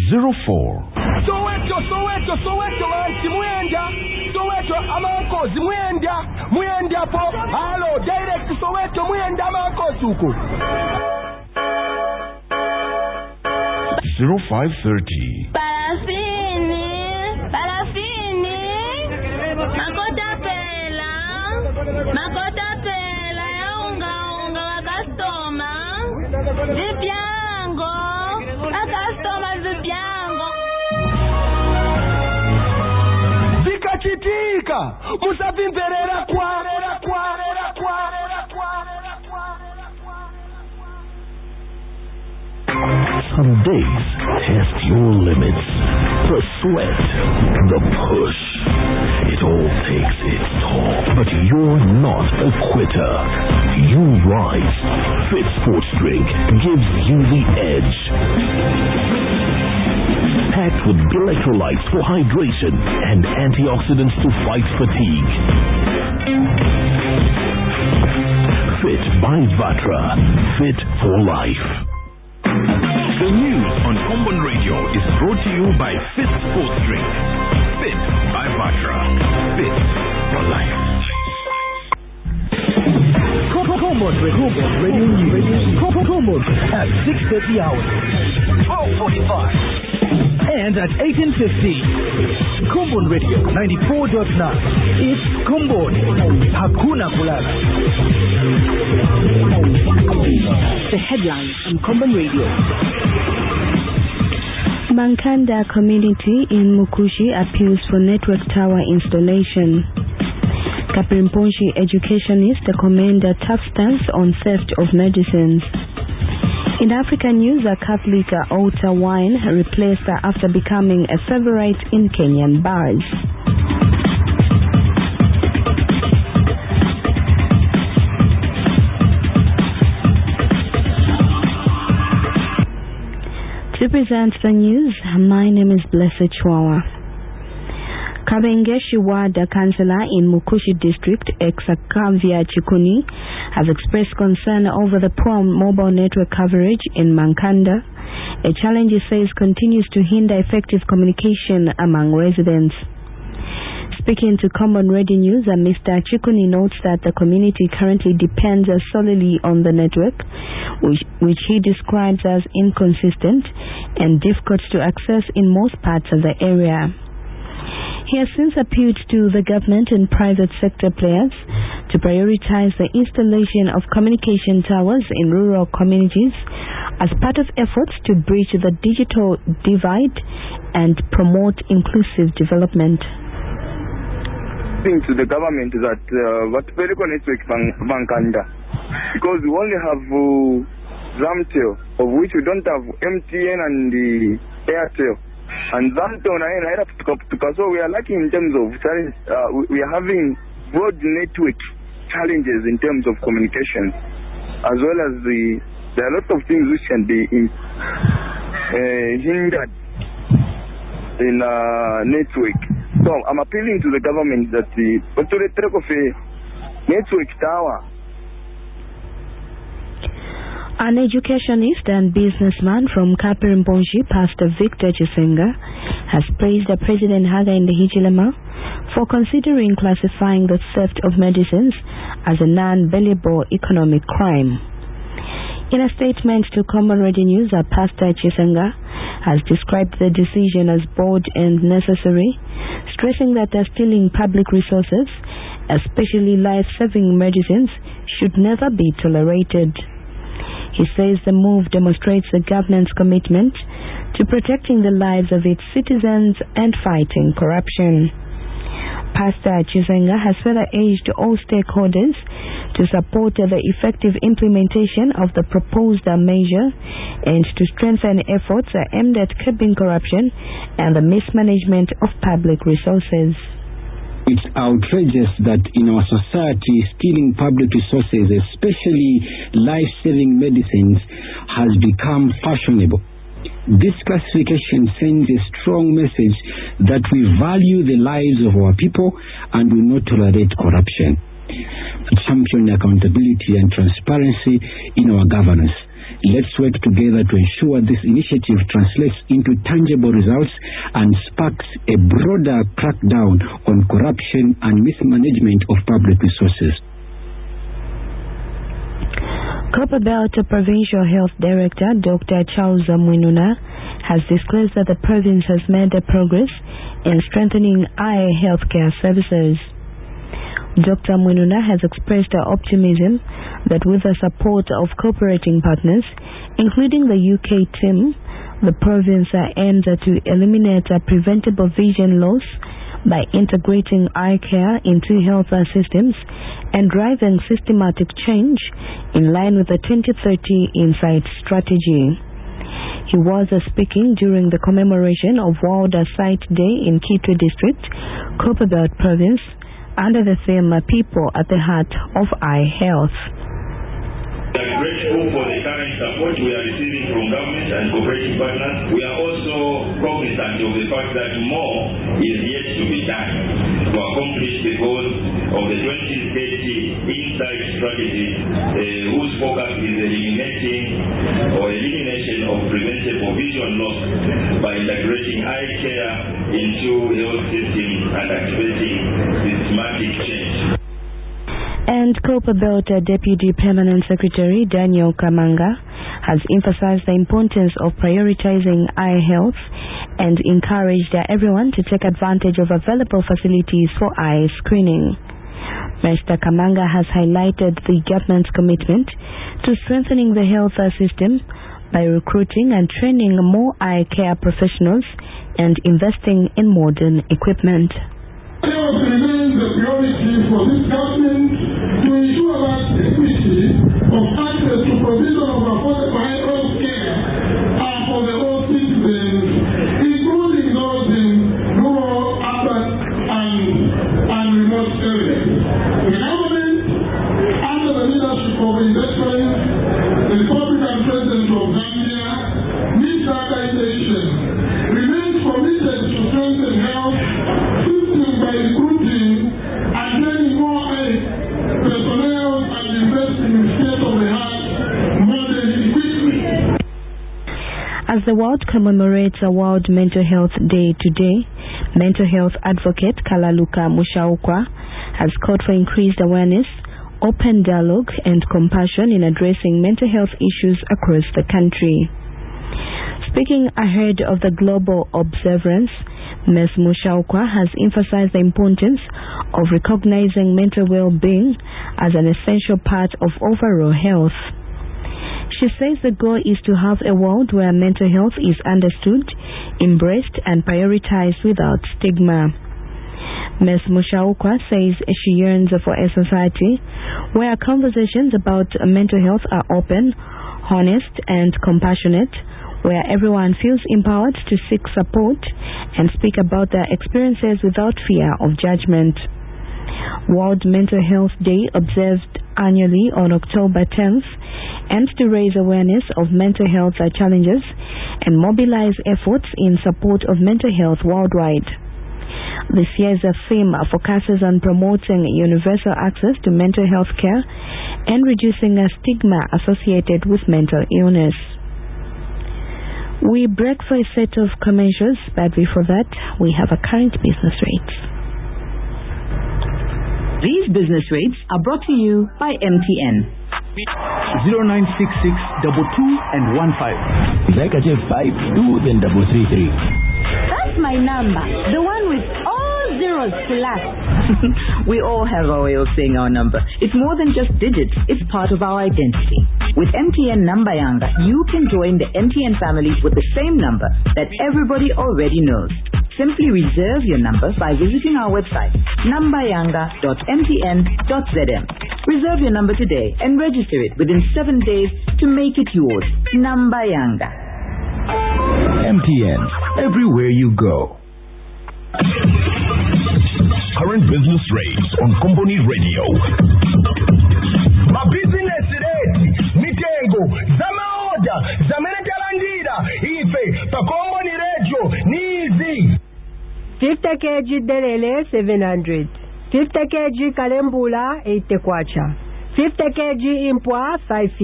04. Soweto anti Mwenda. Soweto amankozi Mwenda po. Hello, direct Soweto Mwenda amankozi uko. 0530. Parafini. Makota pela ya unga wa customer. Zipiango. A customer zipiango. Zikachitika. Musavimverera kwa. Some days test your limits. The sweat, the push, it all takes its toll. But you're not a quitter. You rise. Fit Sports Drink gives you the edge. Packed with electrolytes for hydration and antioxidants to fight fatigue. Fit by Vatra. Fit for life. The news on Common Radio is brought to you by Fit Sports Drink. Fit by Vatra. Fit for life. Common Radio News. Common at 6:30 hours. 12:45. And at 18:50. Common Radio 94.9. It's Common. Hakuna kulala. The headlines on Common Radio. Mankanda community in Mukushi appeals for network tower installation. Kapirimponshi educationist commend a tough stance on theft of medicines. In African news, a Catholic altar wine replaced after becoming a favorite in Kenyan bars. To present the news, my name is Blessed Chwawa. Kabengeshi Ward councillor in Mukushi district, Exakavia Chikuni, has expressed concern over the poor mobile network coverage in Mankanda, a challenge he says continues to hinder effective communication among residents. Speaking to Common Radio News, Mr. Chikuni notes that the community currently depends solely on the network, which he describes as inconsistent and difficult to access in most parts of the area. He has since appealed to the government and private sector players to prioritize the installation of communication towers in rural communities as part of efforts to bridge the digital divide and promote inclusive development. To the government that what telecom network Mankanda, because we only have Zamtel, of which we don't have MTN and the Airtel, and Zamtel so we are lacking in terms of challenge. We are having broad network challenges in terms of communication, as well as there are a lot of things which can be hindered in network. So I'm appealing to the government that the network tower. An educationist and businessman from Kapirimponshi, Pastor Victor Chisenga, has praised President Hage Hichilema for considering classifying the theft of medicines as a non-bailable economic crime. In a statement to Common Radio News, Pastor Chisenga has described the decision as bold and necessary, stressing that stealing public resources, especially life-saving medicines, should never be tolerated. He says the move demonstrates the government's commitment to protecting the lives of its citizens and fighting corruption. Pastor Chisenga has further urged all stakeholders to support the effective implementation of the proposed measure and to strengthen efforts aimed at curbing corruption and the mismanagement of public resources. It's outrageous that in our society, stealing public resources, especially life-saving medicines, has become fashionable. This classification sends a strong message that we value the lives of our people and will not tolerate corruption. Champion accountability and transparency in our governance. Let's work together to ensure this initiative translates into tangible results and sparks a broader crackdown on corruption and mismanagement of public resources. Copperbelt Provincial Health Director Dr. Charles Mwinuna has disclosed that the province has made progress in strengthening eye healthcare services. Dr. Mwinuna has expressed her optimism that with the support of cooperating partners, including the UK team, the province aims to eliminate preventable vision loss by integrating eye care into health systems and driving systematic change in line with the 2030 Insight Strategy. He was speaking during the commemoration of World Sight Day in Kitwe District, Copperbelt Province, under the theme People at the Heart of Eye Health. We are grateful for the current support we are receiving from government and cooperating partners. We are also cognizant of the fact that more is yet to be done to accomplish the goals of the 2030 Insight Strategy, whose focus is elimination of preventable vision loss by integrating eye care into health systems and activating systematic change. And Copperbelt Deputy Permanent Secretary Daniel Kamanga has emphasized the importance of prioritizing eye health and encouraged everyone to take advantage of available facilities for eye screening. Mr. Kamanga has highlighted the government's commitment to strengthening the health system by recruiting and training more eye care professionals and investing in modern equipment. Health remains a priority for this government to ensure that equity of access to provision of affordable health care for the whole citizens, including those in rural, urban, and remote areas. The government, under the leadership of His Excellency, the Republican President of Zambia, Mr. Akaization, remains committed to strengthen health by recruiting and training more personnel and investing in state-of-the-art modern equipment. As the world commemorates World Mental Health Day today, mental health advocate Kalaluka Mushaukwa has called for increased awareness, open dialogue and compassion in addressing mental health issues across the country. Speaking ahead of the global observance, Ms. Mushaukwa has emphasized the importance of recognizing mental well-being as an essential part of overall health. She says the goal is to have a world where mental health is understood, embraced and prioritized without stigma. Ms. Mushaukwa says she yearns for a society where conversations about mental health are open, honest and compassionate, where everyone feels empowered to seek support and speak about their experiences without fear of judgment. World Mental Health Day, observed annually on October 10th, aims to raise awareness of mental health challenges and mobilize efforts in support of mental health worldwide. This year's theme focuses on promoting universal access to mental health care and reducing a stigma associated with mental illness. We break for a set of commercials, but before that, we have a current business rates. These business rates are brought to you by MTN. 0966 22 and 15. Like I said 52 then 333. That's my number. The one with all zeros to last. We all have our way of saying our number. It's more than just digits. It's part of our identity. With MTN Nambayanga, you can join the MTN family with the same number that everybody already knows. Simply reserve your number by visiting our website, nambayanga.mtn.zm. Reserve your number today and register it within 7 days to make it yours. Nambayanga. MTN, everywhere you go. Current business rates on Company Radio. My business rate, mitengo, zama order, zamene talandira, ife, pa Company Radio, nizi. 50 kg delele 700, 50 kg kalembula 80 kwacha, 50 kg impwa 550.